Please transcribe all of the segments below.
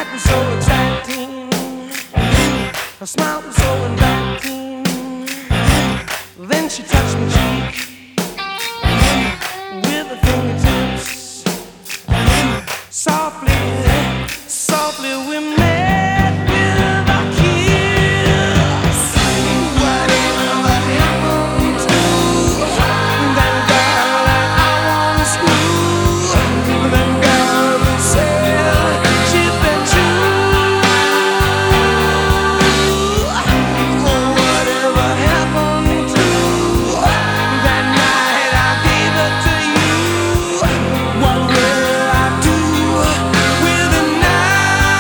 night was so exciting, her smile was so inviting. Then she touched my cheek with her fingertips. Softly, softly we met with a kiss. Whatever happened to that girl that I once knew? That girl who said she'd been true. Oh, whatever happened to that night I gave it to you? What will I do with it now?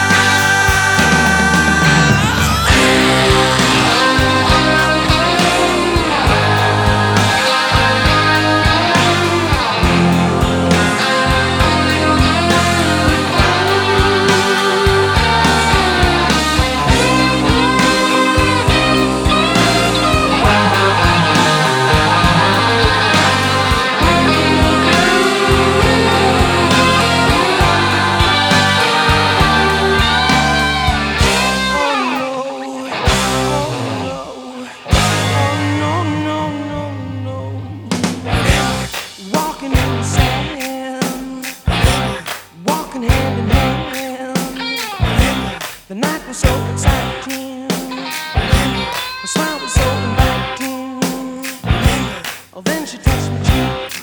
Walking in the sand, walking hand in hand. The night was so exciting, the smile was so inviting. Oh, then she touched my cheek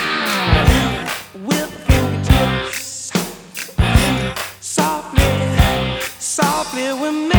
with her fingertips. Softly, softly we met.